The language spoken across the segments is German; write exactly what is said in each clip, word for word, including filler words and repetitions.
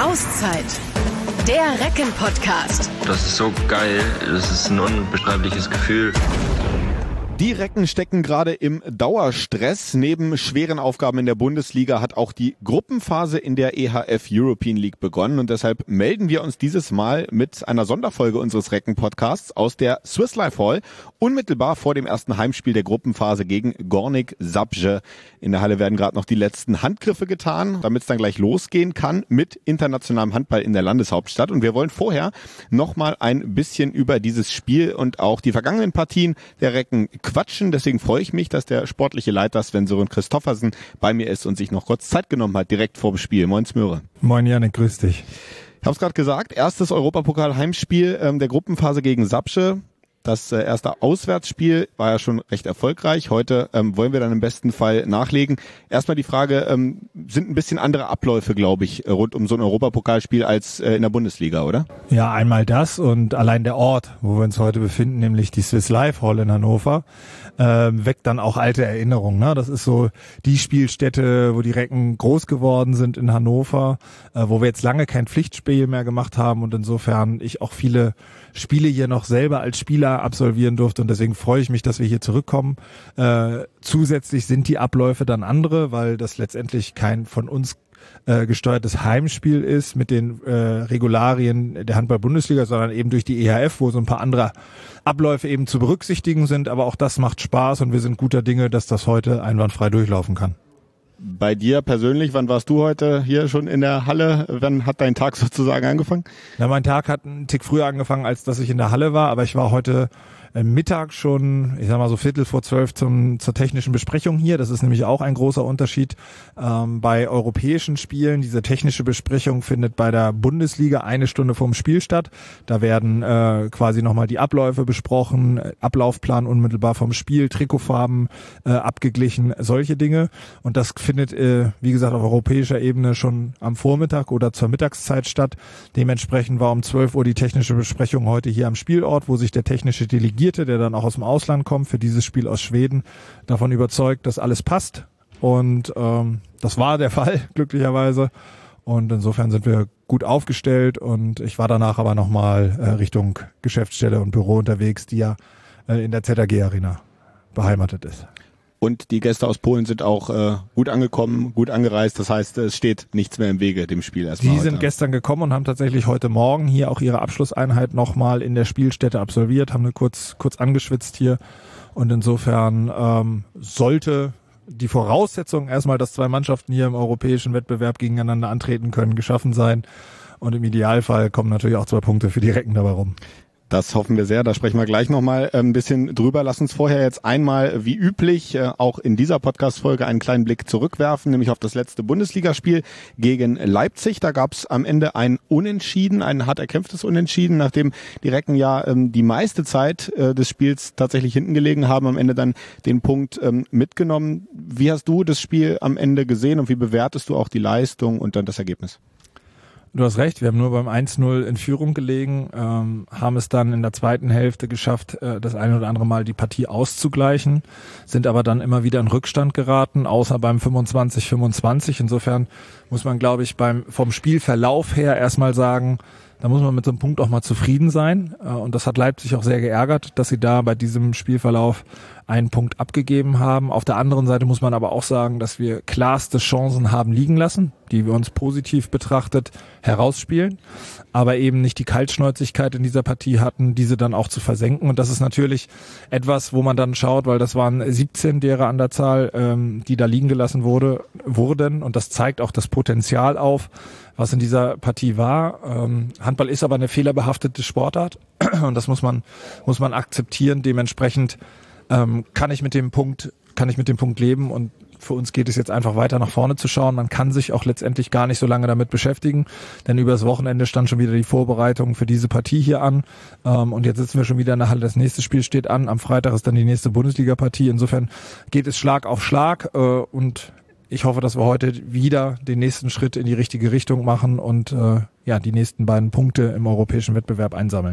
Auszeit. Der Recken-Podcast. Das ist so geil. Das ist ein unbeschreibliches Gefühl. Die Recken stecken gerade im Dauerstress. Neben schweren Aufgaben in der Bundesliga hat auch die Gruppenphase in der E H F European League begonnen und deshalb melden wir uns dieses Mal mit einer Sonderfolge unseres Recken-Podcasts aus der Swiss Life Hall, unmittelbar vor dem ersten Heimspiel der Gruppenphase gegen Górnik Zabrze. In der Halle werden gerade noch die letzten Handgriffe getan, damit es dann gleich losgehen kann mit internationalem Handball in der Landeshauptstadt. Und wir wollen vorher nochmal ein bisschen über dieses Spiel und auch die vergangenen Partien der Recken quatschen. Deswegen freue ich mich, dass der sportliche Leiter Sven-Sören Christoffersen bei mir ist und sich noch kurz Zeit genommen hat, direkt vor dem Spiel. Moin Smöre. Moin Janik, grüß dich. Ich habe es gerade gesagt, erstes Europapokal-Heimspiel ähm, der Gruppenphase gegen Zabrze. Das äh, erste Auswärtsspiel war ja schon recht erfolgreich. Heute ähm, wollen wir dann im besten Fall nachlegen. Erstmal die Frage, ähm, sind ein bisschen andere Abläufe, glaube ich, rund um so ein Europapokalspiel als äh, in der Bundesliga, oder? Ja, einmal das und allein der Ort, wo wir uns heute befinden, nämlich die Swiss Life Hall in Hannover, äh, weckt dann auch alte Erinnerungen. Ne? Das ist so die Spielstätte, wo die Recken groß geworden sind in Hannover, äh, wo wir jetzt lange kein Pflichtspiel mehr gemacht haben und insofern ich auch viele Spiele hier noch selber als Spieler absolvieren durfte und deswegen freue ich mich, dass wir hier zurückkommen. Äh, zusätzlich sind die Abläufe dann andere, weil das letztendlich kein von uns äh, gesteuertes Heimspiel ist mit den äh, Regularien der Handball-Bundesliga, sondern eben durch die E H F, wo so ein paar andere Abläufe eben zu berücksichtigen sind. Aber auch das macht Spaß und wir sind guter Dinge, dass das heute einwandfrei durchlaufen kann. Bei dir persönlich, wann warst du heute hier schon in der Halle? Wann hat dein Tag sozusagen angefangen? Ja, mein Tag hat einen Tick früher angefangen, als dass ich in der Halle war, aber ich war heute Mittag schon, ich sag mal so Viertel vor zwölf zum, zur technischen Besprechung hier. Das ist nämlich auch ein großer Unterschied ähm, bei europäischen Spielen. Diese technische Besprechung findet bei der Bundesliga eine Stunde vorm Spiel statt. Da werden äh, quasi nochmal die Abläufe besprochen, Ablaufplan unmittelbar vom Spiel, Trikotfarben äh, abgeglichen, solche Dinge. Und das findet, äh, wie gesagt, auf europäischer Ebene schon am Vormittag oder zur Mittagszeit statt. Dementsprechend war um zwölf Uhr die technische Besprechung heute hier am Spielort, wo sich der technische Delegierte, der dann auch aus dem Ausland kommt, für dieses Spiel aus Schweden, davon überzeugt, dass alles passt. Und ähm, das war der Fall, glücklicherweise. Und insofern sind wir gut aufgestellt. Und ich war danach aber nochmal äh, Richtung Geschäftsstelle und Büro unterwegs, die ja äh, in der Z A G-Arena beheimatet ist. Und die Gäste aus Polen sind auch äh, gut angekommen, gut angereist. Das heißt, es steht nichts mehr im Wege dem Spiel erstmal. Die heute. sind gestern gekommen und haben tatsächlich heute Morgen hier auch ihre Abschlusseinheit nochmal in der Spielstätte absolviert, haben eine kurz kurz angeschwitzt hier. Und insofern ähm, sollte die Voraussetzung erstmal, dass zwei Mannschaften hier im europäischen Wettbewerb gegeneinander antreten können, geschaffen sein. Und im Idealfall kommen natürlich auch zwei Punkte für die Recken dabei rum. Das hoffen wir sehr, da sprechen wir gleich nochmal ein bisschen drüber. Lass uns vorher jetzt einmal, wie üblich, auch in dieser Podcast-Folge einen kleinen Blick zurückwerfen, nämlich auf das letzte Bundesligaspiel gegen Leipzig. Da gab es am Ende ein Unentschieden, ein hart erkämpftes Unentschieden, nachdem die Recken ja die meiste Zeit des Spiels tatsächlich hinten gelegen haben, am Ende dann den Punkt mitgenommen. Wie hast du das Spiel am Ende gesehen und wie bewertest du auch die Leistung und dann das Ergebnis? Du hast recht, wir haben nur beim eins null in Führung gelegen, ähm, haben es dann in der zweiten Hälfte geschafft, äh, das eine oder andere Mal die Partie auszugleichen, sind aber dann immer wieder in Rückstand geraten, außer beim fünfundzwanzig fünfundzwanzig. Insofern muss man, glaube ich, beim vom Spielverlauf her erstmal sagen, da muss man mit so einem Punkt auch mal zufrieden sein. Äh, und das hat Leipzig auch sehr geärgert, dass sie da bei diesem Spielverlauf einen Punkt abgegeben haben. Auf der anderen Seite muss man aber auch sagen, dass wir klarste Chancen haben liegen lassen, die wir uns positiv betrachtet herausspielen, aber eben nicht die Kaltschnäuzigkeit in dieser Partie hatten, diese dann auch zu versenken. Und das ist natürlich etwas, wo man dann schaut, weil das waren siebzehn derer an der Zahl, ähm, die da liegen gelassen wurde, wurden. Und das zeigt auch das Potenzial auf, was in dieser Partie war. Ähm, Handball ist aber eine fehlerbehaftete Sportart und das muss man, muss man akzeptieren. Dementsprechend ähm, kann ich mit dem Punkt, kann ich mit dem Punkt leben und für uns geht es jetzt einfach weiter nach vorne zu schauen. Man kann sich auch letztendlich gar nicht so lange damit beschäftigen, denn übers Wochenende stand schon wieder die Vorbereitung für diese Partie hier an. Ähm, und jetzt sitzen wir schon wieder in der Halle. Das nächste Spiel steht an. Am Freitag ist dann die nächste Bundesliga-Partie. Insofern geht es Schlag auf Schlag äh, und ich hoffe, dass wir heute wieder den nächsten Schritt in die richtige Richtung machen und äh, ja die nächsten beiden Punkte im europäischen Wettbewerb einsammeln.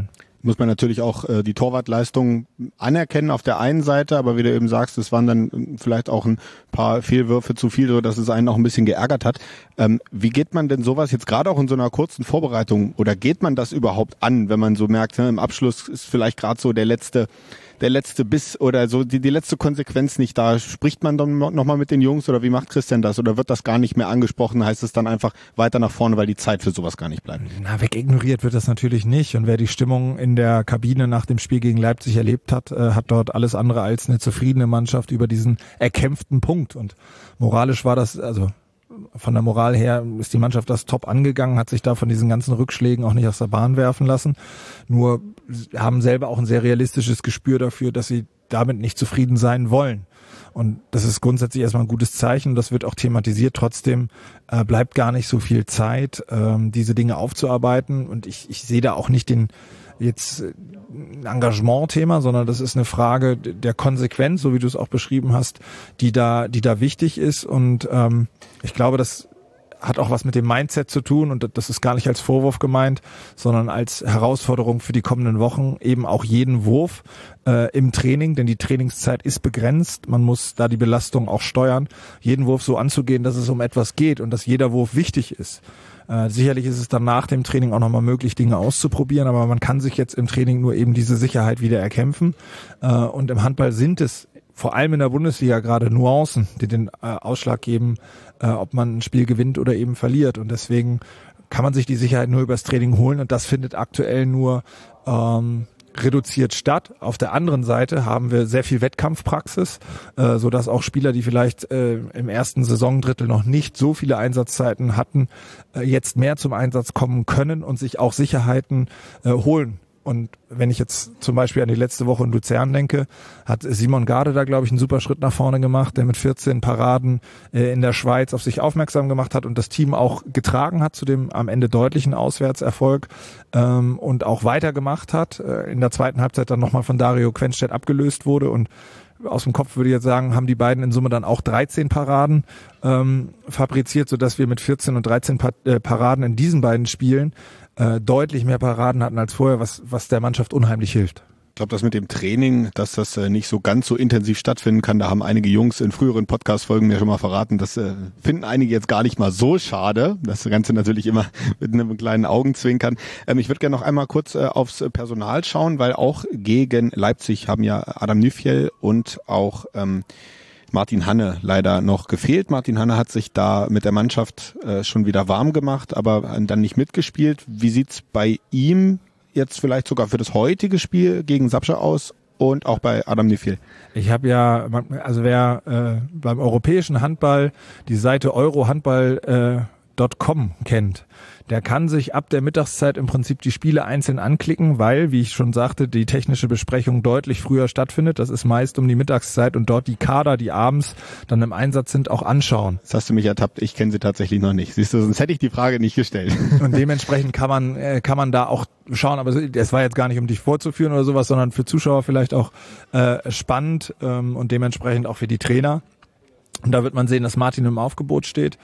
muss man natürlich auch äh, die Torwartleistung anerkennen auf der einen Seite, aber wie du eben sagst, es waren dann vielleicht auch ein paar Fehlwürfe zu viel, so dass es einen auch ein bisschen geärgert hat. Ähm, wie geht man denn sowas jetzt gerade auch in so einer kurzen Vorbereitung, oder geht man das überhaupt an, wenn man so merkt, ne, im Abschluss ist vielleicht gerade so der letzte der letzte Biss oder so die, die letzte Konsequenz nicht da? Spricht man dann nochmal mit den Jungs, oder wie macht Christian das? Oder wird das gar nicht mehr angesprochen? Heißt es dann einfach weiter nach vorne, weil die Zeit für sowas gar nicht bleibt? Na, wegignoriert wird das natürlich nicht. Und wer die Stimmung in der Kabine nach dem Spiel gegen Leipzig erlebt hat, äh, hat dort alles andere als eine zufriedene Mannschaft über diesen erkämpften Punkt. Und moralisch war das, also von der Moral her ist die Mannschaft das top angegangen, hat sich da von diesen ganzen Rückschlägen auch nicht aus der Bahn werfen lassen. Nur haben selber auch ein sehr realistisches Gespür dafür, dass sie damit nicht zufrieden sein wollen. Und das ist grundsätzlich erstmal ein gutes Zeichen. Das wird auch thematisiert. Trotzdem äh, bleibt gar nicht so viel Zeit, ähm, diese Dinge aufzuarbeiten. Und ich, ich sehe da auch nicht den jetzt ein Engagement-Thema, sondern das ist eine Frage der Konsequenz, so wie du es auch beschrieben hast, die da, die da wichtig ist. Und ähm, ich glaube, das hat auch was mit dem Mindset zu tun, und das ist gar nicht als Vorwurf gemeint, sondern als Herausforderung für die kommenden Wochen, eben auch jeden Wurf äh, im Training, denn die Trainingszeit ist begrenzt, man muss da die Belastung auch steuern, jeden Wurf so anzugehen, dass es um etwas geht und dass jeder Wurf wichtig ist. Äh, sicherlich ist es dann nach dem Training auch nochmal möglich, Dinge auszuprobieren, aber man kann sich jetzt im Training nur eben diese Sicherheit wieder erkämpfen. Äh, und im Handball sind es vor allem in der Bundesliga gerade Nuancen, die den äh, Ausschlag geben, äh, ob man ein Spiel gewinnt oder eben verliert. Und deswegen kann man sich die Sicherheit nur übers Training holen, und das findet aktuell nur ähm, reduziert statt. Auf der anderen Seite haben wir sehr viel Wettkampfpraxis, äh, sodass auch Spieler, die vielleicht äh, im ersten Saisondrittel noch nicht so viele Einsatzzeiten hatten, äh, jetzt mehr zum Einsatz kommen können und sich auch Sicherheiten äh, holen. Und wenn ich jetzt zum Beispiel an die letzte Woche in Luzern denke, hat Simon Garde da, glaube ich, einen super Schritt nach vorne gemacht, der mit vierzehn Paraden äh, in der Schweiz auf sich aufmerksam gemacht hat und das Team auch getragen hat zu dem am Ende deutlichen Auswärtserfolg ähm, und auch weitergemacht hat. Äh, in der zweiten Halbzeit dann nochmal von Dario Quenstedt abgelöst wurde, und aus dem Kopf würde ich jetzt sagen, haben die beiden in Summe dann auch dreizehn Paraden ähm, fabriziert, sodass wir mit vierzehn und dreizehn pa- äh, Paraden in diesen beiden Spielen äh, deutlich mehr Paraden hatten als vorher, was, was der Mannschaft unheimlich hilft. Ich glaube, das mit dem Training, dass das äh, nicht so ganz so intensiv stattfinden kann, da haben einige Jungs in früheren Podcast-Folgen mir schon mal verraten, das äh, finden einige jetzt gar nicht mal so schade. Das Ganze natürlich immer mit einem kleinen Augenzwinkern. Ähm, ich würde gerne noch einmal kurz äh, aufs Personal schauen, weil auch gegen Leipzig haben ja Adam Nyfiel und auch ähm, Martin Hanne leider noch gefehlt. Martin Hanne hat sich da mit der Mannschaft äh, schon wieder warm gemacht, aber dann nicht mitgespielt. Wie sieht's bei ihm jetzt vielleicht sogar für das heutige Spiel gegen Sapscha aus und auch bei Adam Nyfiel? Ich habe ja, also wer äh, beim europäischen Handball die Seite eurohandball Punkt com äh, kennt, der kann sich ab der Mittagszeit im Prinzip die Spiele einzeln anklicken, weil, wie ich schon sagte, die technische Besprechung deutlich früher stattfindet. Das ist meist um die Mittagszeit, und dort die Kader, die abends dann im Einsatz sind, auch anschauen. Das hast du mich ertappt, ich kenne sie tatsächlich noch nicht. Siehst du, sonst hätte ich die Frage nicht gestellt. Und dementsprechend kann man äh, kann man da auch schauen, aber es war jetzt gar nicht, um dich vorzuführen oder sowas, sondern für Zuschauer vielleicht auch äh, spannend ähm, und dementsprechend auch für die Trainer. Und da wird man sehen, dass Martin im Aufgebot steht.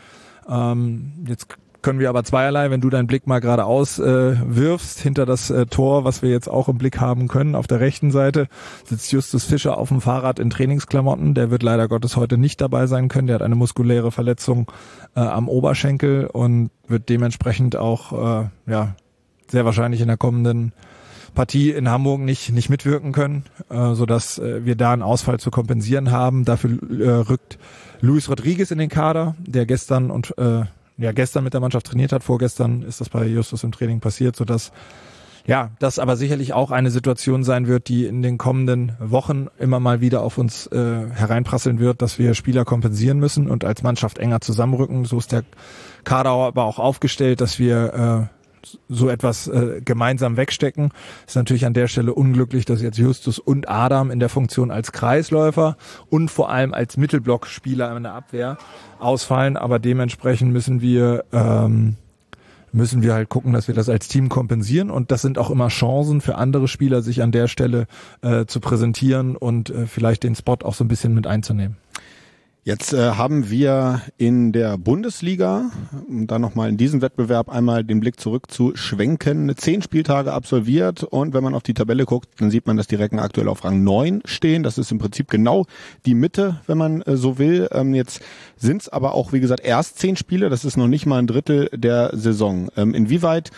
Ähm, jetzt können wir aber zweierlei, wenn du deinen Blick mal geradeaus äh, wirfst, hinter das äh, Tor, was wir jetzt auch im Blick haben können, auf der rechten Seite sitzt Justus Fischer auf dem Fahrrad in Trainingsklamotten. Der wird leider Gottes heute nicht dabei sein können. Der hat eine muskuläre Verletzung äh, am Oberschenkel und wird dementsprechend auch äh, ja sehr wahrscheinlich in der kommenden Partie in Hamburg nicht nicht mitwirken können, äh, sodass äh, wir da einen Ausfall zu kompensieren haben. Dafür äh, rückt Luis Rodriguez in den Kader, der gestern und äh, ja gestern mit der Mannschaft trainiert hat. Vorgestern ist das bei Justus im Training passiert, sodass ja das aber sicherlich auch eine Situation sein wird, die in den kommenden Wochen immer mal wieder auf uns äh, hereinprasseln wird, dass wir Spieler kompensieren müssen und als Mannschaft enger zusammenrücken. So ist der Kader aber auch aufgestellt, dass wir äh, so etwas äh, gemeinsam wegstecken. Ist natürlich an der Stelle unglücklich, dass jetzt Justus und Adam in der Funktion als Kreisläufer und vor allem als Mittelblockspieler in der Abwehr ausfallen, aber dementsprechend müssen wir ähm, müssen wir halt gucken, dass wir das als Team kompensieren, und das sind auch immer Chancen für andere Spieler, sich an der Stelle äh, zu präsentieren und äh, vielleicht den Spot auch so ein bisschen mit einzunehmen. Jetzt äh, haben wir in der Bundesliga, um dann nochmal in diesem Wettbewerb einmal den Blick zurück zu schwenken, zehn Spieltage absolviert und wenn man auf die Tabelle guckt, dann sieht man, dass die Recken aktuell auf Rang neun stehen. Das ist im Prinzip genau die Mitte, wenn man äh, so will. Ähm, jetzt sind es aber auch, wie gesagt, erst zehn Spiele, das ist noch nicht mal ein Drittel der Saison. Ähm, inwieweit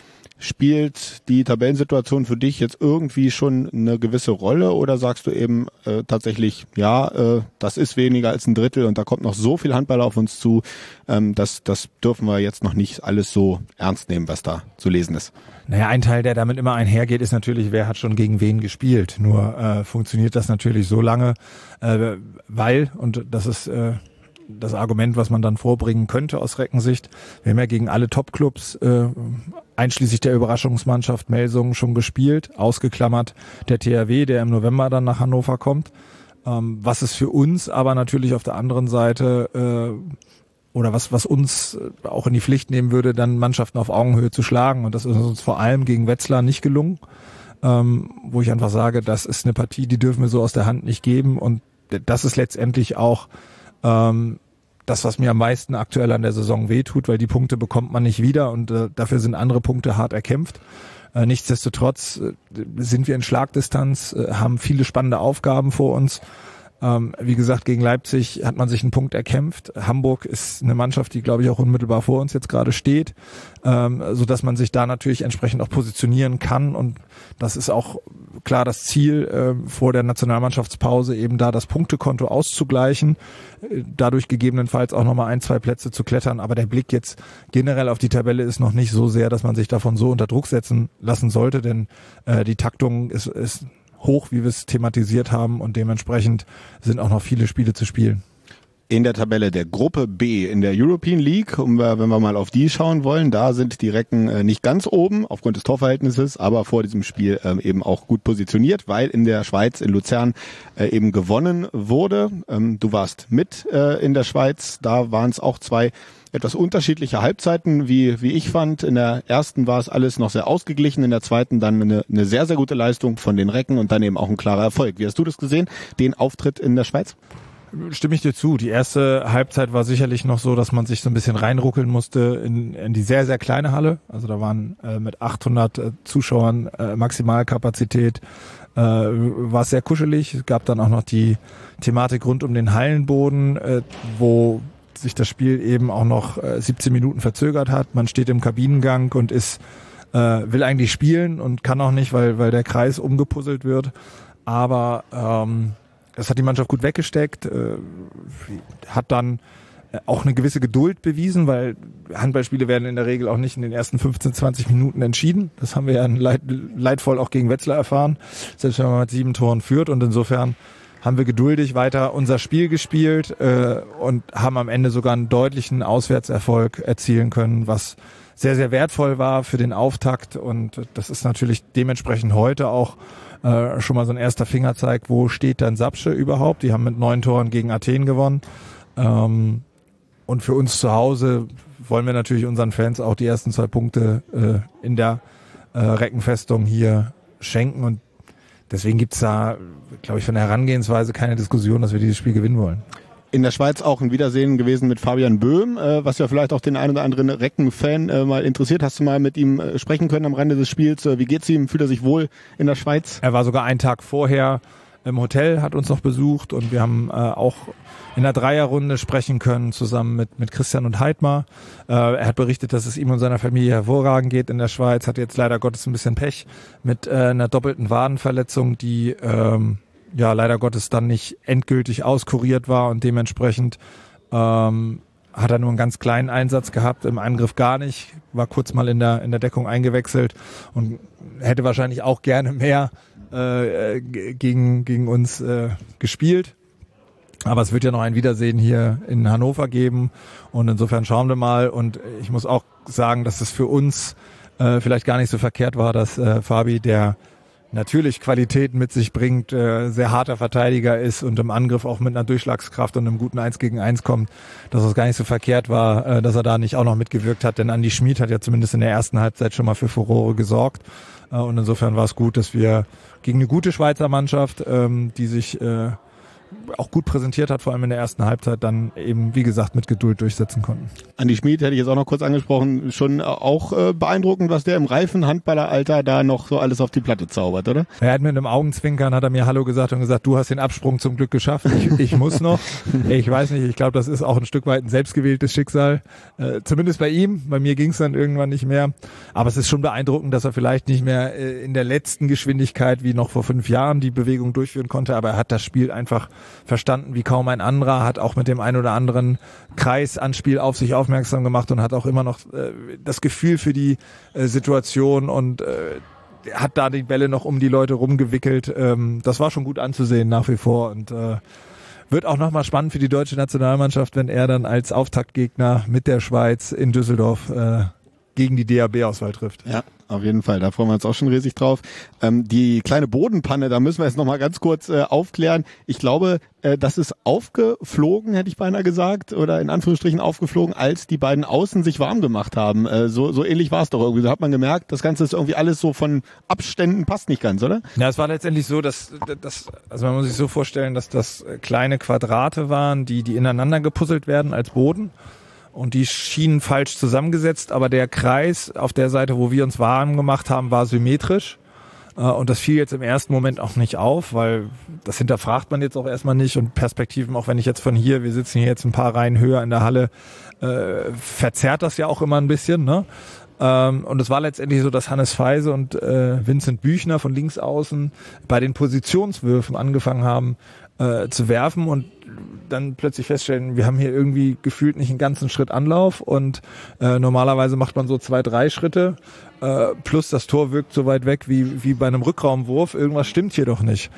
spielt die Tabellensituation für dich jetzt irgendwie schon eine gewisse Rolle oder sagst du eben äh, tatsächlich, ja, äh, das ist weniger als ein Drittel und da kommt noch so viel Handball auf uns zu, ähm, das, das dürfen wir jetzt noch nicht alles so ernst nehmen, was da zu lesen ist? Naja, ein Teil, der damit immer einhergeht, ist natürlich, wer hat schon gegen wen gespielt. Nur äh, funktioniert das natürlich so lange, äh, weil, und das ist äh, das Argument, was man dann vorbringen könnte aus Reckensicht, wir haben ja gegen alle Top-Clubs äh, einschließlich der Überraschungsmannschaft Melsungen schon gespielt, ausgeklammert der T H W, der im November dann nach Hannover kommt. Ähm, was es für uns aber natürlich auf der anderen Seite äh, oder was was uns auch in die Pflicht nehmen würde, dann Mannschaften auf Augenhöhe zu schlagen. Und das ist uns vor allem gegen Wetzlar nicht gelungen, ähm, wo ich einfach sage, das ist eine Partie, die dürfen wir so aus der Hand nicht geben. Und das ist letztendlich auch ähm, das, was mir am meisten aktuell an der Saison wehtut, weil die Punkte bekommt man nicht wieder und äh, dafür sind andere Punkte hart erkämpft. Äh, nichtsdestotrotz äh, sind wir in Schlagdistanz, äh, haben viele spannende Aufgaben vor uns. Ähm, wie gesagt, gegen Leipzig hat man sich einen Punkt erkämpft. Hamburg ist eine Mannschaft, die, glaube ich, auch unmittelbar vor uns jetzt gerade steht, ähm, so dass man sich da natürlich entsprechend auch positionieren kann. Und das ist auch klar das Ziel, äh, vor der Nationalmannschaftspause eben da das Punktekonto auszugleichen, äh, dadurch gegebenenfalls auch nochmal ein, zwei Plätze zu klettern. Aber der Blick jetzt generell auf die Tabelle ist noch nicht so sehr, dass man sich davon so unter Druck setzen lassen sollte, denn äh, die Taktung ist, ist hoch, wie wir es thematisiert haben und dementsprechend sind auch noch viele Spiele zu spielen. In der Tabelle der Gruppe B in der European League, um wir, wenn wir mal auf die schauen wollen, da sind die Recken äh, nicht ganz oben aufgrund des Torverhältnisses, aber vor diesem Spiel ähm, eben auch gut positioniert, weil in der Schweiz, in Luzern äh, eben gewonnen wurde. Ähm, du warst mit äh, in der Schweiz, da waren es auch zwei etwas unterschiedliche Halbzeiten, wie wie ich fand. In der ersten war es alles noch sehr ausgeglichen, in der zweiten dann eine, eine sehr, sehr gute Leistung von den Recken und dann eben auch ein klarer Erfolg. Wie hast du das gesehen, den Auftritt in der Schweiz? Stimme ich dir zu. Die erste Halbzeit war sicherlich noch so, dass man sich so ein bisschen reinruckeln musste in, in die sehr, sehr kleine Halle. Also da waren äh, mit achthundert äh, Zuschauern äh, Maximalkapazität. Äh, war es sehr kuschelig. Es gab dann auch noch die Thematik rund um den Hallenboden, äh, wo sich das Spiel eben auch noch äh, siebzehn Minuten verzögert hat. Man steht im Kabinengang und ist äh, will eigentlich spielen und kann auch nicht, weil weil der Kreis umgepuzzelt wird. Aber ähm, das hat die Mannschaft gut weggesteckt, äh, hat dann auch eine gewisse Geduld bewiesen, weil Handballspiele werden in der Regel auch nicht in den ersten fünfzehn, zwanzig Minuten entschieden. Das haben wir ja leid, leidvoll auch gegen Wetzlar erfahren, selbst wenn man mit sieben Toren führt. Und insofern haben wir geduldig weiter unser Spiel gespielt äh, und haben am Ende sogar einen deutlichen Auswärtserfolg erzielen können, was sehr, sehr wertvoll war für den Auftakt. Und das ist natürlich dementsprechend heute auch äh, schon mal so ein erster Fingerzeig, wo steht dann Sapsche überhaupt. Die haben mit neun Toren gegen Athen gewonnen. Ähm, und für uns zu Hause wollen wir natürlich unseren Fans auch die ersten zwei Punkte äh, in der äh, Reckenfestung hier schenken. Und deswegen gibt's da, glaube ich, von der Herangehensweise keine Diskussion, dass wir dieses Spiel gewinnen wollen. In der Schweiz auch ein Wiedersehen gewesen mit Fabian Böhm, äh, was ja vielleicht auch den einen oder anderen Recken-Fan äh, mal interessiert. Hast du mal mit ihm äh, sprechen können am Rande des Spiels? Äh, wie geht's ihm? Fühlt er sich wohl in der Schweiz? Er war sogar einen Tag vorher im Hotel, hat uns noch besucht und wir haben äh, auch in der Dreierrunde sprechen können, zusammen mit mit Christian und Heidmar. Äh, er hat berichtet, dass es ihm und seiner Familie hervorragend geht in der Schweiz, hat jetzt leider Gottes ein bisschen Pech mit äh, einer doppelten Wadenverletzung, die ähm, ja leider Gottes dann nicht endgültig auskuriert war und dementsprechend ähm, hat er nur einen ganz kleinen Einsatz gehabt, im Angriff gar nicht, war kurz mal in der in der Deckung eingewechselt und hätte wahrscheinlich auch gerne mehr äh, gegen gegen uns äh, gespielt. Aber es wird ja noch ein Wiedersehen hier in Hannover geben und insofern schauen wir mal. Und ich muss auch sagen, dass es für uns äh, vielleicht gar nicht so verkehrt war, dass äh, Fabi, der natürlich Qualitäten mit sich bringt, äh, sehr harter Verteidiger ist und im Angriff auch mit einer Durchschlagskraft und einem guten eins gegen eins kommt, dass es gar nicht so verkehrt war, äh, dass er da nicht auch noch mitgewirkt hat. Denn Andi Schmid hat ja zumindest in der ersten Halbzeit schon mal für Furore gesorgt. Äh, und insofern war es gut, dass wir gegen eine gute Schweizer Mannschaft, ähm, die sich äh, auch gut präsentiert hat, vor allem in der ersten Halbzeit, dann eben, wie gesagt, mit Geduld durchsetzen konnten. Andi Schmid hätte ich jetzt auch noch kurz angesprochen, schon auch äh, beeindruckend, was der im reifen Handballeralter da noch so alles auf die Platte zaubert, oder? Er hat mit einem Augenzwinkern, hat er mir Hallo gesagt und gesagt, du hast den Absprung zum Glück geschafft, ich, ich muss noch. Ich weiß nicht, ich glaube, das ist auch ein Stück weit ein selbstgewähltes Schicksal, äh, zumindest bei ihm, bei mir ging es dann irgendwann nicht mehr. Aber es ist schon beeindruckend, dass er vielleicht nicht mehr äh, in der letzten Geschwindigkeit wie noch vor fünf Jahren die Bewegung durchführen konnte, aber er hat das Spiel einfach verstanden wie kaum ein anderer, hat auch mit dem ein oder anderen Kreisanspiel auf sich aufmerksam gemacht und hat auch immer noch äh, das Gefühl für die äh, Situation und äh, hat da die Bälle noch um die Leute rumgewickelt. Ähm, das war schon gut anzusehen nach wie vor und äh, wird auch nochmal spannend für die deutsche Nationalmannschaft, wenn er dann als Auftaktgegner mit der Schweiz in Düsseldorf äh, gegen die D A B-Auswahl trifft. Ja, auf jeden Fall. Da freuen wir uns auch schon riesig drauf. Ähm, die kleine Bodenpanne, da müssen wir jetzt nochmal ganz kurz äh, aufklären. Ich glaube, äh, das ist aufgeflogen, hätte ich beinahe gesagt, oder in Anführungsstrichen aufgeflogen, als die beiden Außen sich warm gemacht haben. Äh, so, so ähnlich war es doch irgendwie. Da hat man gemerkt, das Ganze ist irgendwie alles so von Abständen, passt nicht ganz, oder? Ja, es war letztendlich so, dass, dass also man muss sich so vorstellen, dass das kleine Quadrate waren, die, die ineinander gepuzzelt werden als Boden. Und die schienen falsch zusammengesetzt, aber der Kreis auf der Seite, wo wir uns warm gemacht haben, war symmetrisch. Und das fiel jetzt im ersten Moment auch nicht auf, weil das hinterfragt man jetzt auch erstmal nicht. Und Perspektiven, auch wenn ich jetzt von hier, wir sitzen hier jetzt ein paar Reihen höher in der Halle, äh, verzerrt das ja auch immer ein bisschen, ne? Und es war letztendlich so, dass Hannes Feise und äh, Vincent Büchner von links außen bei den Positionswürfen angefangen haben äh, zu werfen und dann plötzlich feststellen, wir haben hier irgendwie gefühlt nicht einen ganzen Schritt Anlauf und äh, normalerweise macht man so zwei, drei Schritte äh, plus das Tor wirkt so weit weg wie, wie bei einem Rückraumwurf. Irgendwas stimmt hier doch nicht.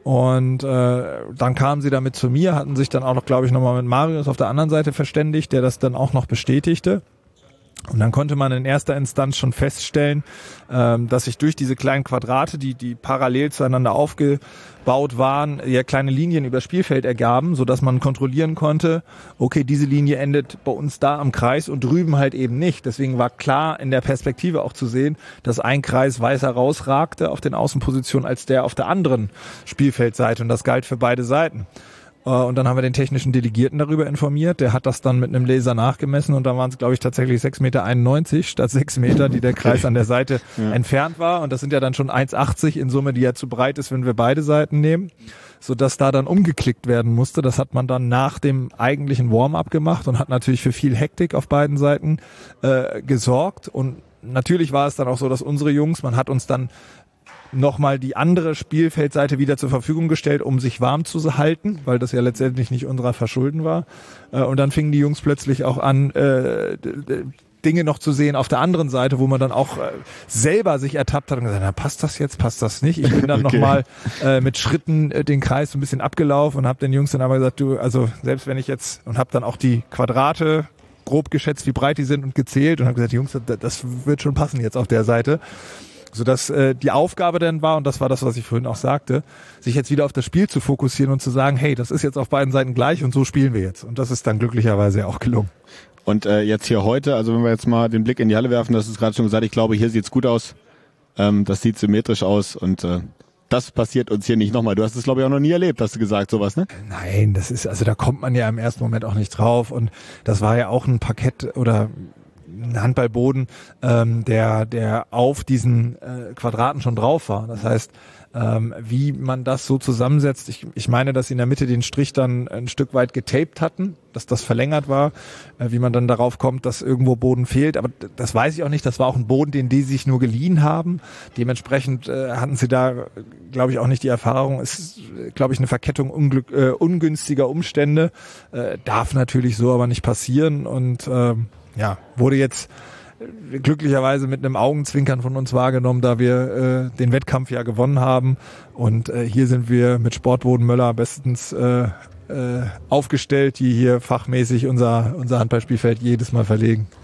Und äh, dann kamen sie damit zu mir, hatten sich dann auch noch, glaube ich, nochmal mit Marius auf der anderen Seite verständigt, der das dann auch noch bestätigte. Und dann konnte man in erster Instanz schon feststellen, ähm, dass sich durch diese kleinen Quadrate, die die parallel zueinander aufgebaut waren, ja kleine Linien über Spielfeld ergaben, sodass man kontrollieren konnte, okay, diese Linie endet bei uns da am Kreis und drüben halt eben nicht. Deswegen war klar in der Perspektive auch zu sehen, dass ein Kreis weißer rausragte auf den Außenpositionen als der auf der anderen Spielfeldseite und das galt für beide Seiten. Und dann haben wir den technischen Delegierten darüber informiert. Der hat das dann mit einem Laser nachgemessen und dann waren es, glaube ich, tatsächlich sechs Komma einundneunzig Meter statt sechs Meter, die der Kreis an der Seite ja. entfernt war. Und das sind ja dann schon eins Komma achtzig in Summe, die ja zu breit ist, wenn wir beide Seiten nehmen, sodass da dann umgeklickt werden musste. Das hat man dann nach dem eigentlichen Warm-up gemacht und hat natürlich für viel Hektik auf beiden Seiten äh, gesorgt. Und natürlich war es dann auch so, dass unsere Jungs, man hat uns dann nochmal die andere Spielfeldseite wieder zur Verfügung gestellt, um sich warm zu halten, weil das ja letztendlich nicht unserer Verschulden war. Und dann fingen die Jungs plötzlich auch an, äh, Dinge noch zu sehen auf der anderen Seite, wo man dann auch äh, selber sich ertappt hat und gesagt, na, passt das jetzt, passt das nicht? Ich bin dann okay. nochmal äh, mit Schritten äh, den Kreis so ein bisschen abgelaufen und habe den Jungs dann aber gesagt, du, also selbst wenn ich jetzt, und habe dann auch die Quadrate grob geschätzt, wie breit die sind und gezählt und habe gesagt, Jungs, das, das wird schon passen jetzt auf der Seite. Sodass äh, die Aufgabe dann war, und das war das, was ich vorhin auch sagte, sich jetzt wieder auf das Spiel zu fokussieren und zu sagen, hey, das ist jetzt auf beiden Seiten gleich und so spielen wir jetzt. Und das ist dann glücklicherweise auch gelungen. Und äh, jetzt hier heute, also wenn wir jetzt mal den Blick in die Halle werfen, das ist gerade schon gesagt, ich glaube, hier sieht's gut aus, ähm, das sieht symmetrisch aus und äh, das passiert uns hier nicht nochmal. Du hast es, glaube ich, auch noch nie erlebt, hast du gesagt, sowas, ne? Nein, das ist, also da kommt man ja im ersten Moment auch nicht drauf und das war ja auch ein Parkett oder ein Handballboden, ähm, der der auf diesen äh, Quadraten schon drauf war. Das heißt, ähm, wie man das so zusammensetzt, ich, ich meine, dass sie in der Mitte den Strich dann ein Stück weit getaped hatten, dass das verlängert war, äh, wie man dann darauf kommt, dass irgendwo Boden fehlt. Aber das weiß ich auch nicht. Das war auch ein Boden, den die sich nur geliehen haben. Dementsprechend äh, hatten sie da, glaube ich, auch nicht die Erfahrung. Es ist, glaube ich, eine Verkettung unglück, äh, ungünstiger Umstände. Äh, darf natürlich so aber nicht passieren und äh, ja, wurde jetzt glücklicherweise mit einem Augenzwinkern von uns wahrgenommen, da wir äh, den Wettkampf ja gewonnen haben. Und äh, hier sind wir mit Sportboden Möller bestens äh, äh, aufgestellt, die hier fachmäßig unser, unser Handballspielfeld jedes Mal verlegen.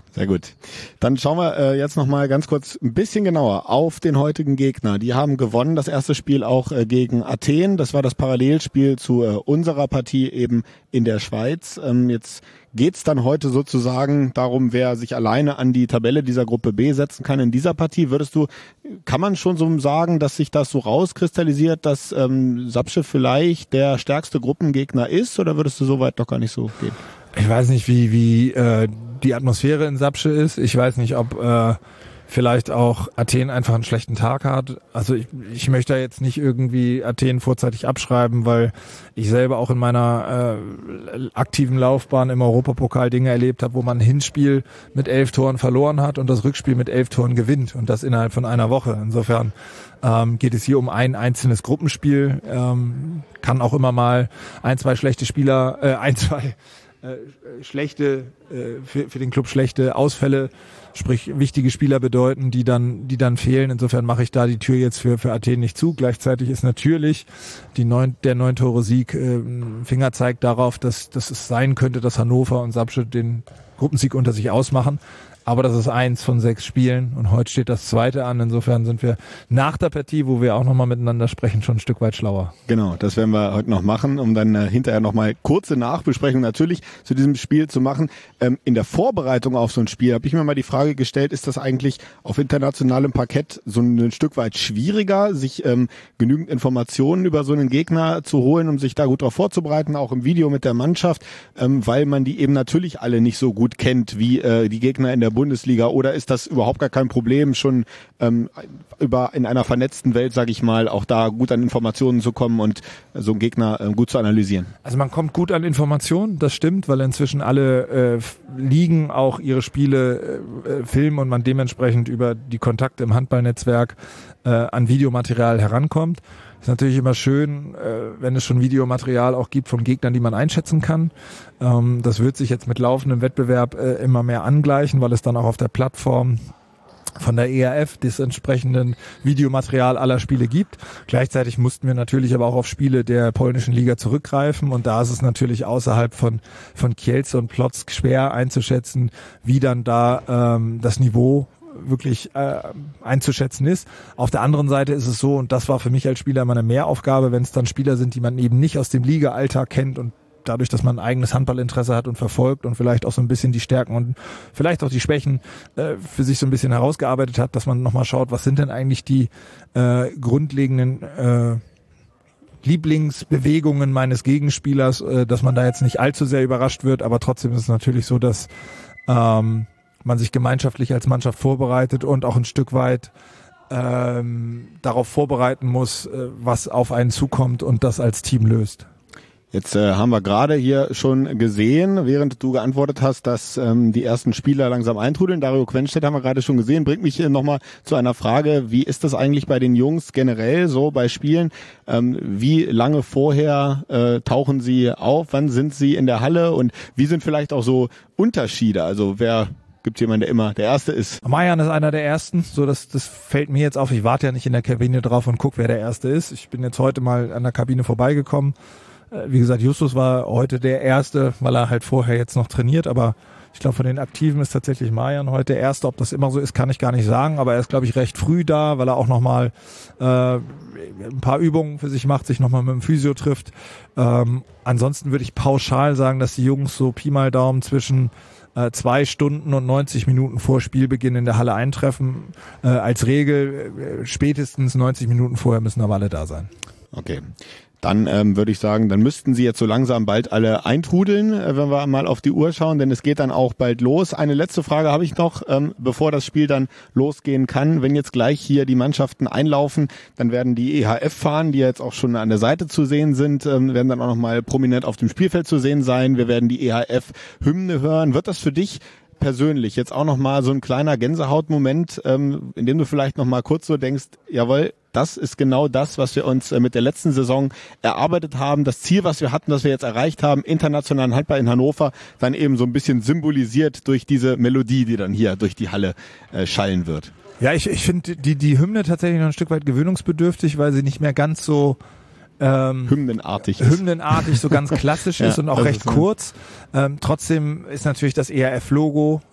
Sehr gut. Dann schauen wir äh, jetzt nochmal ganz kurz ein bisschen genauer auf den heutigen Gegner. Die haben gewonnen, das erste Spiel auch äh, gegen Athen. Das war das Parallelspiel zu äh, unserer Partie eben in der Schweiz. Ähm, jetzt geht's dann heute sozusagen darum, wer sich alleine an die Tabelle dieser Gruppe B setzen kann in dieser Partie. Würdest du, kann man schon so sagen, dass sich das so rauskristallisiert, dass ähm, Sapsche vielleicht der stärkste Gruppengegner ist, oder würdest du so weit doch gar nicht so gehen? Ich weiß nicht, wie wie äh, die Atmosphäre in Sapsche ist. Ich weiß nicht, ob äh, vielleicht auch Athen einfach einen schlechten Tag hat. Also ich, ich möchte da jetzt nicht irgendwie Athen vorzeitig abschreiben, weil ich selber auch in meiner äh, aktiven Laufbahn im Europapokal Dinge erlebt habe, wo man ein Hinspiel mit elf Toren verloren hat und das Rückspiel mit elf Toren gewinnt, und das innerhalb von einer Woche. Insofern ähm, geht es hier um ein einzelnes Gruppenspiel. Ähm, kann auch immer mal ein, zwei schlechte Spieler, äh, ein, zwei Äh, schlechte, äh, für, für den Club schlechte Ausfälle, sprich wichtige Spieler bedeuten, die dann, die dann fehlen. Insofern mache ich da die Tür jetzt für, für Athen nicht zu. Gleichzeitig ist natürlich die neun, der neun Tore Sieg äh, ein Fingerzeig darauf, dass, dass es sein könnte, dass Hannover und Sapsche den Gruppensieg unter sich ausmachen. Aber das ist eins von sechs Spielen und heute steht das zweite an. Insofern sind wir nach der Partie, wo wir auch nochmal miteinander sprechen, schon ein Stück weit schlauer. Genau, das werden wir heute noch machen, um dann äh, hinterher nochmal kurze Nachbesprechung natürlich zu diesem Spiel zu machen. Ähm, in der Vorbereitung auf so ein Spiel habe ich mir mal die Frage gestellt, ist das eigentlich auf internationalem Parkett so ein, ein Stück weit schwieriger, sich ähm, genügend Informationen über so einen Gegner zu holen, um sich da gut darauf vorzubereiten, auch im Video mit der Mannschaft, ähm, weil man die eben natürlich alle nicht so gut kennt wie äh, die Gegner in der Bundesliga, oder ist das überhaupt gar kein Problem, schon ähm, über in einer vernetzten Welt, sage ich mal, auch da gut an Informationen zu kommen und so einen Gegner äh, gut zu analysieren? Also man kommt gut an Informationen, das stimmt, weil inzwischen alle äh, Ligen auch ihre Spiele äh, filmen und man dementsprechend über die Kontakte im Handballnetzwerk äh, an Videomaterial herankommt. Ist natürlich immer schön, äh, wenn es schon Videomaterial auch gibt von Gegnern, die man einschätzen kann. Ähm, das wird sich jetzt mit laufendem Wettbewerb äh, immer mehr angleichen, weil es dann auch auf der Plattform von der E H F des entsprechenden Videomaterial aller Spiele gibt. Gleichzeitig mussten wir natürlich aber auch auf Spiele der polnischen Liga zurückgreifen, und da ist es natürlich außerhalb von von Kielce und Płock schwer einzuschätzen, wie dann da ähm, das Niveau wirklich äh, einzuschätzen ist. Auf der anderen Seite ist es so, und das war für mich als Spieler immer eine Mehraufgabe, wenn es dann Spieler sind, die man eben nicht aus dem Liga-Alltag kennt, und dadurch, dass man ein eigenes Handballinteresse hat und verfolgt und vielleicht auch so ein bisschen die Stärken und vielleicht auch die Schwächen äh, für sich so ein bisschen herausgearbeitet hat, dass man nochmal schaut, was sind denn eigentlich die äh, grundlegenden äh, Lieblingsbewegungen meines Gegenspielers, äh, dass man da jetzt nicht allzu sehr überrascht wird, aber trotzdem ist es natürlich so, dass ähm, man sich gemeinschaftlich als Mannschaft vorbereitet und auch ein Stück weit ähm, darauf vorbereiten muss, äh, was auf einen zukommt und das als Team löst. Jetzt äh, haben wir gerade hier schon gesehen, während du geantwortet hast, dass ähm, die ersten Spieler langsam eintrudeln. Dario Quenstedt haben wir gerade schon gesehen. Bringt mich äh, nochmal zu einer Frage, wie ist das eigentlich bei den Jungs generell so bei Spielen? Ähm, wie lange vorher äh, tauchen sie auf? Wann sind sie in der Halle? Und wie sind vielleicht auch so Unterschiede? Also wer... Gibt jemanden, der immer der Erste ist? Mayan ist einer der Ersten. So, das, das fällt mir jetzt auf. Ich warte ja nicht in der Kabine drauf und guck, wer der Erste ist. Ich bin jetzt heute mal an der Kabine vorbeigekommen. Wie gesagt, Justus war heute der Erste, weil er halt vorher jetzt noch trainiert. Aber ich glaube, von den Aktiven ist tatsächlich Mayan heute der Erste. Ob das immer so ist, kann ich gar nicht sagen. Aber er ist, glaube ich, recht früh da, weil er auch nochmal äh, ein paar Übungen für sich macht, sich nochmal mit dem Physio trifft. Ähm, ansonsten würde ich pauschal sagen, dass die Jungs so Pi mal Daumen zwischen äh, zwei Stunden und neunzig Minuten vor Spielbeginn in der Halle eintreffen. Äh, als Regel äh, spätestens neunzig Minuten vorher müssen aber alle da sein. Okay. Dann ähm, würde ich sagen, dann müssten sie jetzt so langsam bald alle eintrudeln, äh, wenn wir mal auf die Uhr schauen, denn es geht dann auch bald los. Eine letzte Frage habe ich noch, ähm, bevor das Spiel dann losgehen kann. Wenn jetzt gleich hier die Mannschaften einlaufen, dann werden die E H F-Fahnen, die jetzt auch schon an der Seite zu sehen sind, ähm, werden dann auch nochmal prominent auf dem Spielfeld zu sehen sein. Wir werden die E H F-Hymne hören. Wird das für dich persönlich jetzt auch nochmal so ein kleiner Gänsehautmoment, ähm, in dem du vielleicht nochmal kurz so denkst, jawohl, das ist genau das, was wir uns mit der letzten Saison erarbeitet haben. Das Ziel, was wir hatten, das wir jetzt erreicht haben, internationalen Handball in Hannover, dann eben so ein bisschen symbolisiert durch diese Melodie, die dann hier durch die Halle äh, schallen wird. Ja, ich, ich finde die, die Hymne tatsächlich noch ein Stück weit gewöhnungsbedürftig, weil sie nicht mehr ganz so ähm, hymnenartig ist. Hymnenartig, so ganz klassisch ja, ist und auch recht ist, ja. kurz. Ähm, trotzdem ist natürlich das E H F-Logo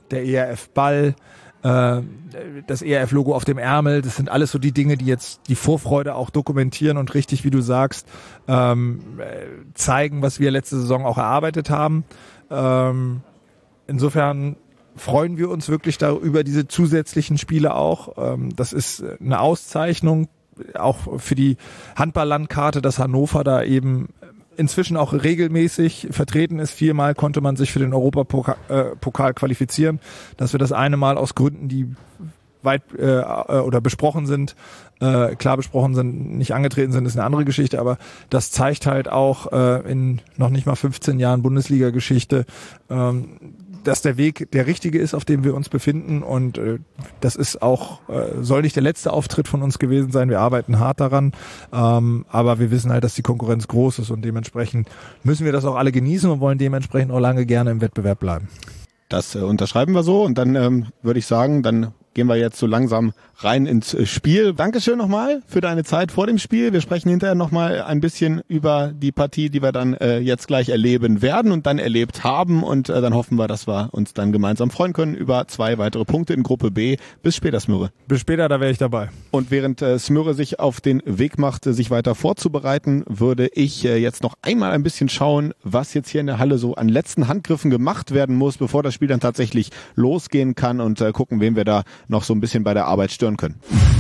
der E R F-Ball, äh, das E R F-Logo auf dem Ärmel, das sind alles so die Dinge, die jetzt die Vorfreude auch dokumentieren und richtig, wie du sagst, ähm, zeigen, was wir letzte Saison auch erarbeitet haben. Ähm, insofern freuen wir uns wirklich da über diese zusätzlichen Spiele auch. Ähm, das ist eine Auszeichnung, auch für die Handball-Landkarte, dass Hannover da eben inzwischen auch regelmäßig vertreten ist. Viermal konnte man sich für den Europapokal äh, Pokal qualifizieren. Dass wir das eine Mal aus Gründen, die weit äh, oder besprochen sind, äh, klar besprochen sind, nicht angetreten sind, ist eine andere Geschichte. Aber das zeigt halt auch äh, in noch nicht mal fünfzehn Jahren Bundesliga-Geschichte, ähm, dass der Weg der richtige ist, auf dem wir uns befinden, und äh, das ist auch, äh, soll nicht der letzte Auftritt von uns gewesen sein. Wir arbeiten hart daran, ähm, aber wir wissen halt, dass die Konkurrenz groß ist, und dementsprechend müssen wir das auch alle genießen und wollen dementsprechend auch lange gerne im Wettbewerb bleiben. Das äh, unterschreiben wir so, und dann ähm, würde ich sagen, dann gehen wir jetzt so langsam rein ins Spiel. Dankeschön nochmal für deine Zeit vor dem Spiel. Wir sprechen hinterher nochmal ein bisschen über die Partie, die wir dann äh, jetzt gleich erleben werden und dann erlebt haben. Und äh, dann hoffen wir, dass wir uns dann gemeinsam freuen können über zwei weitere Punkte in Gruppe B. Bis später, Smürre. Bis später, da wäre ich dabei. Und während äh, Smürre sich auf den Weg macht, sich weiter vorzubereiten, würde ich äh, jetzt noch einmal ein bisschen schauen, was jetzt hier in der Halle so an letzten Handgriffen gemacht werden muss, bevor das Spiel dann tatsächlich losgehen kann, und äh, gucken, wen wir da noch so ein bisschen bei der Arbeit stören können.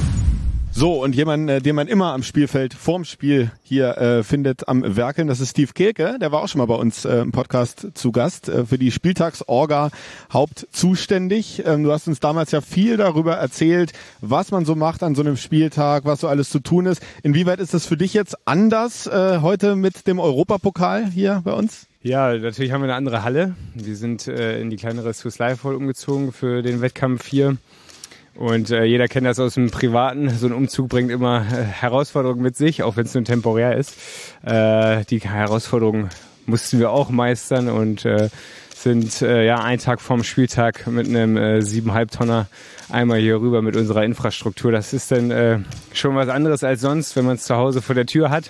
So, und jemand, äh, den man immer am Spielfeld vorm Spiel hier äh, findet am Werkeln, das ist Steve Kehlke. Der war auch schon mal bei uns äh, im Podcast zu Gast, äh, für die Spieltagsorga hauptzuständig. Ähm, du hast uns damals ja viel darüber erzählt, was man so macht an so einem Spieltag, was so alles zu tun ist. Inwieweit ist das für dich jetzt anders äh, heute mit dem Europapokal hier bei uns? Ja, natürlich haben wir eine andere Halle. Wir sind äh, in die kleinere Swiss Life Hall umgezogen für den Wettkampf hier. Und äh, jeder kennt das aus dem Privaten. So ein Umzug bringt immer äh, Herausforderungen mit sich, auch wenn es nur temporär ist. Äh, die Herausforderungen mussten wir auch meistern und äh, sind äh, ja einen Tag vorm Spieltag mit einem äh, siebeneinhalb Tonner einmal hier rüber mit unserer Infrastruktur. Das ist dann äh, schon was anderes als sonst, wenn man es zu Hause vor der Tür hat.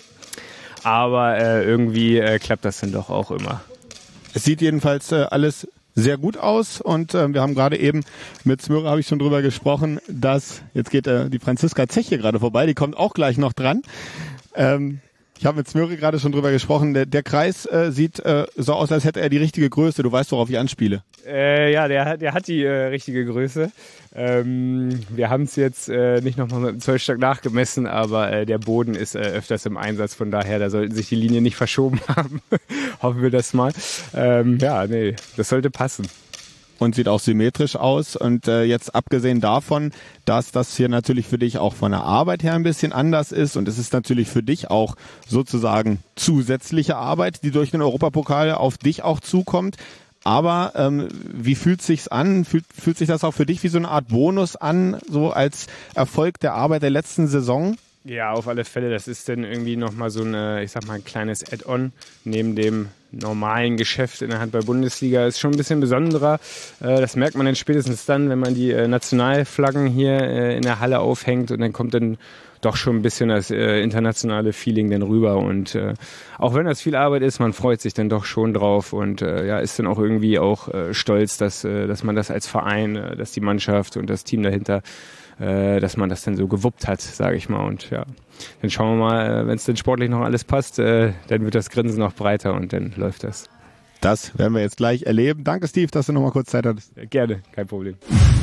Aber äh, irgendwie äh, klappt das dann doch auch immer. Es sieht jedenfalls äh, alles sehr gut aus, und äh, wir haben gerade eben mit Smürre, habe ich schon drüber gesprochen, dass, jetzt geht äh, die Franziska Zech hier gerade vorbei, die kommt auch gleich noch dran. Ähm, ich habe mit Smürre gerade schon drüber gesprochen, der, der Kreis äh, sieht äh, so aus, als hätte er die richtige Größe. Du weißt, worauf ich anspiele. Äh, ja, der hat, der hat die äh, richtige Größe. Ähm, wir haben es jetzt äh, nicht nochmal mit dem Zollstock nachgemessen, aber äh, der Boden ist äh, öfters im Einsatz. Von daher, da sollten sich die Linien nicht verschoben haben. Hoffen wir das mal. Ähm, ja, nee, das sollte passen. Und sieht auch symmetrisch aus. Und äh, jetzt abgesehen davon, dass das hier natürlich für dich auch von der Arbeit her ein bisschen anders ist, und es ist natürlich für dich auch sozusagen zusätzliche Arbeit, die durch den Europapokal auf dich auch zukommt. Aber ähm, wie fühlt sich's an? Fühlt, fühlt sich das auch für dich wie so eine Art Bonus an, so als Erfolg der Arbeit der letzten Saison? Ja, auf alle Fälle. Das ist dann irgendwie nochmal so eine, ich sag mal, ein kleines Add-on neben dem normalen Geschäft in der Handball-Bundesliga. Ist schon ein bisschen besonderer. Das merkt man dann spätestens dann, wenn man die Nationalflaggen hier in der Halle aufhängt, und dann kommt dann doch schon ein bisschen das internationale Feeling dann rüber. Und auch wenn das viel Arbeit ist, man freut sich dann doch schon drauf und ja, ist dann auch irgendwie auch stolz, dass, dass man das als Verein, dass die Mannschaft und das Team dahinter, dass man das dann so gewuppt hat, sage ich mal. Und ja, dann schauen wir mal, wenn es dann sportlich noch alles passt, dann wird das Grinsen noch breiter und dann läuft das. Das werden wir jetzt gleich erleben. Danke, Steve, dass du noch mal kurz Zeit hattest. Gerne, kein Problem.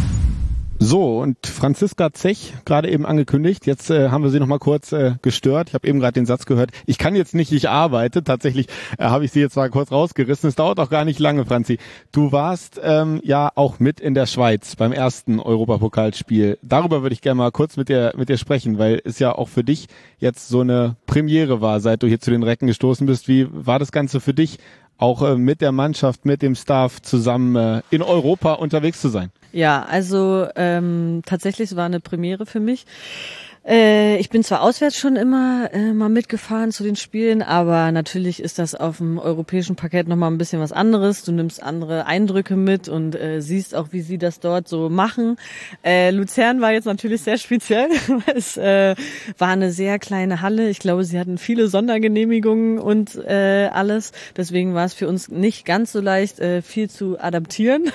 So, und Franziska Zech, gerade eben angekündigt, jetzt äh, haben wir sie noch mal kurz äh, gestört. Ich habe eben gerade den Satz gehört, ich kann jetzt nicht, ich arbeite. Tatsächlich äh, habe ich sie jetzt mal kurz rausgerissen. Es dauert auch gar nicht lange, Franzi. Du warst ähm, ja auch mit in der Schweiz beim ersten Europapokalspiel. Darüber würde ich gerne mal kurz mit dir mit dir sprechen, weil es ja auch für dich jetzt so eine Premiere war, seit du hier zu den Recken gestoßen bist. Wie war das Ganze für dich, auch äh, mit der Mannschaft, mit dem Staff zusammen äh, in Europa unterwegs zu sein? Ja, also ähm, tatsächlich, es war eine Premiere für mich. Äh, ich bin zwar auswärts schon immer äh, mal mitgefahren zu den Spielen, aber natürlich ist das auf dem europäischen Parkett nochmal ein bisschen was anderes. Du nimmst andere Eindrücke mit und äh, siehst auch, wie sie das dort so machen. Äh, Luzern war jetzt natürlich sehr speziell. Es äh, war eine sehr kleine Halle. Ich glaube, sie hatten viele Sondergenehmigungen und äh, alles. Deswegen war es für uns nicht ganz so leicht, äh, viel zu adaptieren.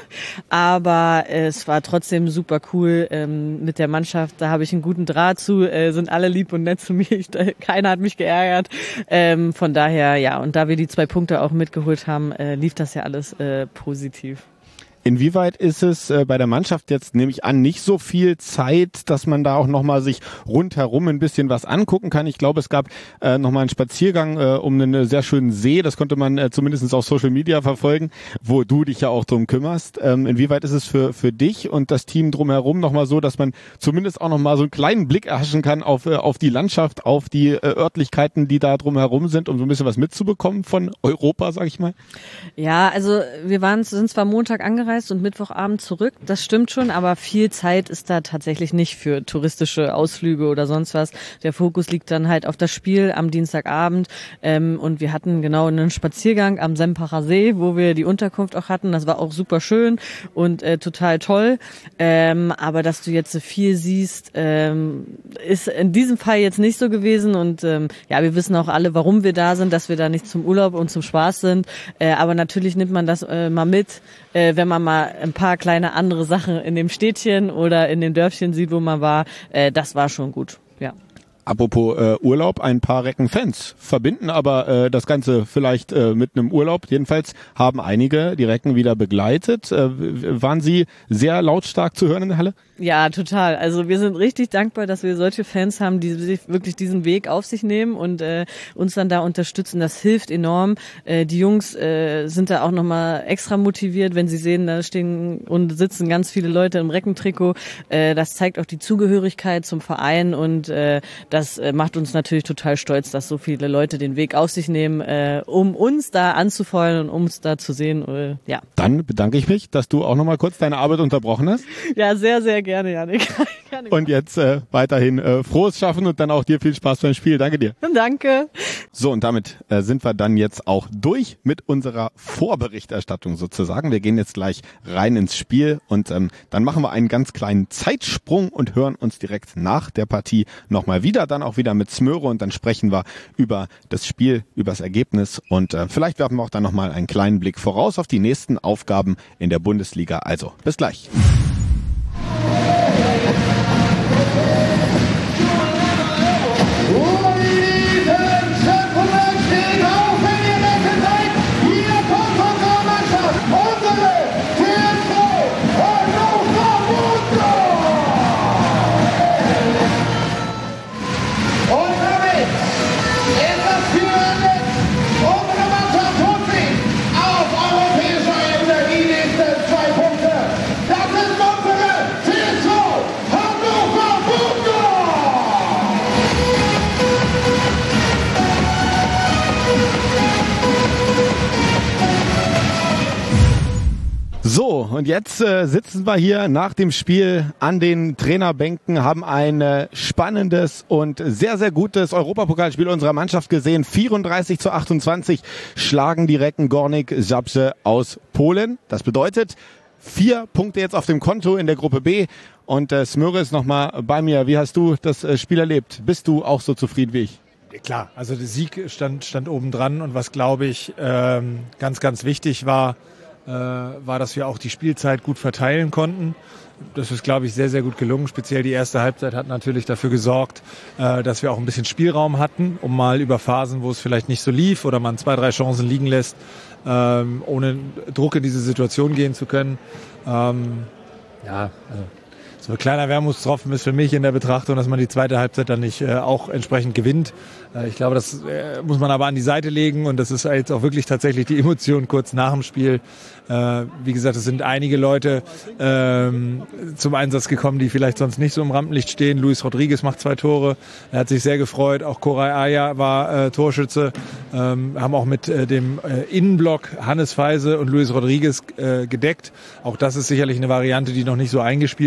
Aber äh, es war trotzdem super cool ähm, mit der Mannschaft. Da habe ich einen guten Draht zu. Äh, sind alle lieb und nett zu mir. Ich, keiner hat mich geärgert. Ähm, von daher, ja, und da wir die zwei Punkte auch mitgeholt haben, äh, lief das ja alles äh, positiv. Inwieweit ist es äh, bei der Mannschaft jetzt, nehme ich an, nicht so viel Zeit, dass man da auch nochmal sich rundherum ein bisschen was angucken kann? Ich glaube, es gab äh, nochmal einen Spaziergang äh, um einen sehr schönen See, das konnte man äh, zumindest auf Social Media verfolgen, wo du dich ja auch drum kümmerst. Ähm, inwieweit ist es für für dich und das Team drumherum nochmal so, dass man zumindest auch nochmal so einen kleinen Blick erhaschen kann auf äh, auf die Landschaft, auf die äh, Örtlichkeiten, die da drumherum sind, um so ein bisschen was mitzubekommen von Europa, sag ich mal? Ja, also wir waren sind zwar Montag angereist und Mittwochabend zurück, das stimmt schon, aber viel Zeit ist da tatsächlich nicht für touristische Ausflüge oder sonst was. Der Fokus liegt dann halt auf das Spiel am Dienstagabend ähm, und wir hatten genau einen Spaziergang am Sempacher See, wo wir die Unterkunft auch hatten. Das war auch super schön und äh, total toll, ähm, aber dass du jetzt so viel siehst, ähm, ist in diesem Fall jetzt nicht so gewesen und ähm, ja, wir wissen auch alle, warum wir da sind, dass wir da nicht zum Urlaub und zum Spaß sind, äh, aber natürlich nimmt man das äh, mal mit, äh, wenn man mal ein paar kleine andere Sachen in dem Städtchen oder in dem Dörfchen sieht, wo man war, äh, das war schon gut, ja. Apropos äh, Urlaub, ein paar Recken-Fans verbinden aber äh, das Ganze vielleicht äh, mit einem Urlaub. Jedenfalls haben einige die Recken wieder begleitet. Äh, waren sie sehr lautstark zu hören in der Halle? Ja, total. Also wir sind richtig dankbar, dass wir solche Fans haben, die sich wirklich diesen Weg auf sich nehmen und äh, uns dann da unterstützen. Das hilft enorm. Äh, die Jungs äh, sind da auch nochmal extra motiviert, wenn sie sehen, da stehen und sitzen ganz viele Leute im Reckentrikot. Äh, das zeigt auch die Zugehörigkeit zum Verein und äh, das äh, macht uns natürlich total stolz, dass so viele Leute den Weg auf sich nehmen, äh, um uns da anzufeuern und um uns da zu sehen. Äh, ja. Dann bedanke ich mich, dass du auch nochmal kurz deine Arbeit unterbrochen hast. Ja, sehr, sehr gerne, Janik. Und jetzt äh, weiterhin äh, frohes Schaffen und dann auch dir viel Spaß beim Spiel. Danke dir. Danke. So, und damit äh, sind wir dann jetzt auch durch mit unserer Vorberichterstattung sozusagen. Wir gehen jetzt gleich rein ins Spiel und ähm, dann machen wir einen ganz kleinen Zeitsprung und hören uns direkt nach der Partie nochmal wieder, dann auch wieder mit Smöre und dann sprechen wir über das Spiel, über das Ergebnis und äh, vielleicht werfen wir auch dann nochmal einen kleinen Blick voraus auf die nächsten Aufgaben in der Bundesliga. Also, bis gleich. So, und jetzt äh, sitzen wir hier nach dem Spiel an den Trainerbänken, haben ein äh, spannendes und sehr, sehr gutes Europapokalspiel unserer Mannschaft gesehen. vierunddreißig zu achtundzwanzig schlagen die Recken Górnik Zabrze aus Polen. Das bedeutet vier Punkte jetzt auf dem Konto in der Gruppe B. Und äh, Smöre ist nochmal bei mir. Wie hast du das äh, Spiel erlebt? Bist du auch so zufrieden wie ich? Klar, also der Sieg stand, stand oben dran und was, glaube ich, ähm, ganz, ganz wichtig war, äh, war, dass wir auch die Spielzeit gut verteilen konnten. Das ist, glaube ich, sehr, sehr gut gelungen. Speziell die erste Halbzeit hat natürlich dafür gesorgt, äh, dass wir auch ein bisschen Spielraum hatten, um mal über Phasen, wo es vielleicht nicht so lief oder man zwei, drei Chancen liegen lässt, ähm, ohne Druck in diese Situation gehen zu können. Ähm, ja, also so ein kleiner Wermutstropfen ist für mich in der Betrachtung, dass man die zweite Halbzeit dann nicht äh, auch entsprechend gewinnt. Äh, ich glaube, das äh, muss man aber an die Seite legen und das ist jetzt auch wirklich tatsächlich die Emotion kurz nach dem Spiel. Äh, wie gesagt, es sind einige Leute ähm, zum Einsatz gekommen, die vielleicht sonst nicht so im Rampenlicht stehen. Luis Rodriguez macht zwei Tore, er hat sich sehr gefreut. Auch Koray Aya war äh, Torschütze. Ähm, haben auch mit äh, dem äh, Innenblock Hannes Feise und Luis Rodriguez äh, gedeckt. Auch das ist sicherlich eine Variante, die noch nicht so eingespielt ist.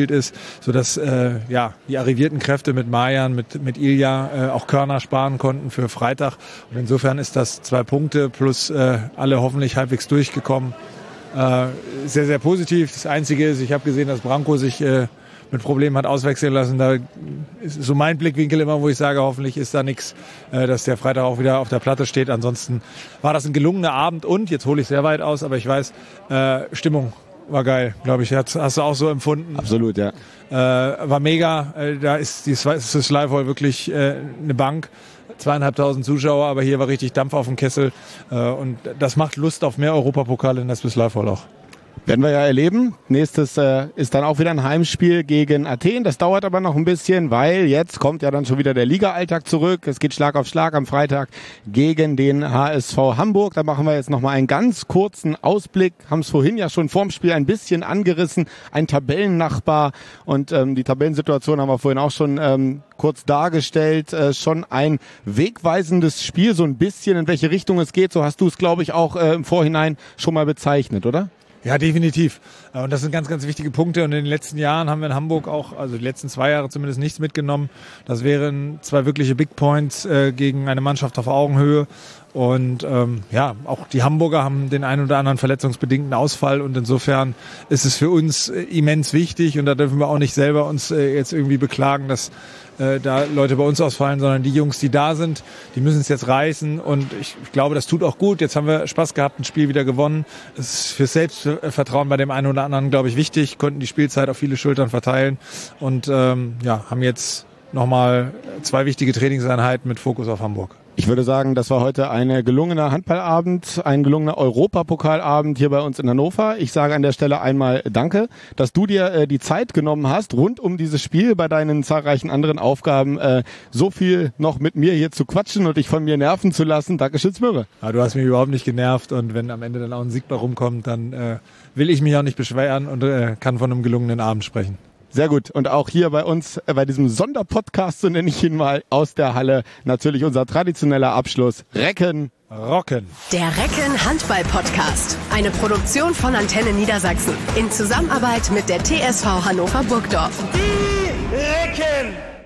sodass äh, ja, die arrivierten Kräfte mit Majan, mit, mit Ilja äh, auch Körner sparen konnten für Freitag. Und insofern ist das zwei Punkte plus äh, alle hoffentlich halbwegs durchgekommen. Äh, sehr, sehr positiv. Das Einzige ist, ich habe gesehen, dass Branko sich äh, mit Problemen hat auswechseln lassen. Da ist so mein Blickwinkel immer, wo ich sage, hoffentlich ist da nichts, äh, dass der Freitag auch wieder auf der Platte steht. Ansonsten war das ein gelungener Abend und, jetzt hole ich sehr weit aus, aber ich weiß, äh, Stimmung war geil, glaube ich. Hast, hast du auch so empfunden? Absolut, ja. Äh, war mega. Äh, da ist die Swiss Life Hall wirklich äh, eine Bank. Zweieinhalbtausend Zuschauer, aber hier war richtig Dampf auf dem Kessel. Äh, und das macht Lust auf mehr Europapokale in der Swiss Life Hall auch. Werden wir ja erleben. Nächstes äh, ist dann auch wieder ein Heimspiel gegen Athen. Das dauert aber noch ein bisschen, weil jetzt kommt ja dann schon wieder der Liga-Alltag zurück. Es geht Schlag auf Schlag am Freitag gegen den H S V Hamburg. Da machen wir jetzt nochmal einen ganz kurzen Ausblick. Haben es vorhin ja schon vorm Spiel ein bisschen angerissen. Ein Tabellennachbar und ähm, die Tabellensituation haben wir vorhin auch schon ähm, kurz dargestellt. Äh, schon ein wegweisendes Spiel, so ein bisschen in welche Richtung es geht. So hast du es, glaube ich, auch äh, im Vorhinein schon mal bezeichnet, oder? Ja, definitiv. Und das sind ganz, ganz wichtige Punkte. Und in den letzten Jahren haben wir in Hamburg auch, also die letzten zwei Jahre zumindest, nichts mitgenommen. Das wären zwei wirkliche Big Points äh, gegen eine Mannschaft auf Augenhöhe. Und ähm, ja, auch die Hamburger haben den einen oder anderen verletzungsbedingten Ausfall und insofern ist es für uns äh, immens wichtig und da dürfen wir auch nicht selber uns äh, jetzt irgendwie beklagen, dass äh, da Leute bei uns ausfallen, sondern die Jungs, die da sind, die müssen es jetzt reißen und ich, ich glaube, das tut auch gut. Jetzt haben wir Spaß gehabt, ein Spiel wieder gewonnen. Es ist für Selbstvertrauen bei dem einen oder anderen, glaube ich, wichtig, konnten die Spielzeit auf viele Schultern verteilen und ähm, ja, haben jetzt nochmal zwei wichtige Trainingseinheiten mit Fokus auf Hamburg. Ich würde sagen, das war heute ein gelungener Handballabend, ein gelungener Europapokalabend hier bei uns in Hannover. Ich sage an der Stelle einmal Danke, dass du dir äh, die Zeit genommen hast, rund um dieses Spiel bei deinen zahlreichen anderen Aufgaben äh, so viel noch mit mir hier zu quatschen und dich von mir nerven zu lassen. Dankeschön, Smöre. Ja, du hast mich überhaupt nicht genervt und wenn am Ende dann auch ein Sieg bei rumkommt, dann äh, will ich mich auch nicht beschweren und äh, kann von einem gelungenen Abend sprechen. Sehr gut. Und auch hier bei uns, äh, bei diesem Sonderpodcast, so nenne ich ihn mal, aus der Halle, natürlich unser traditioneller Abschluss. Recken, rocken. Der Recken Handball Podcast. Eine Produktion von Antenne Niedersachsen. In Zusammenarbeit mit der T S V Hannover Burgdorf. Die Recken!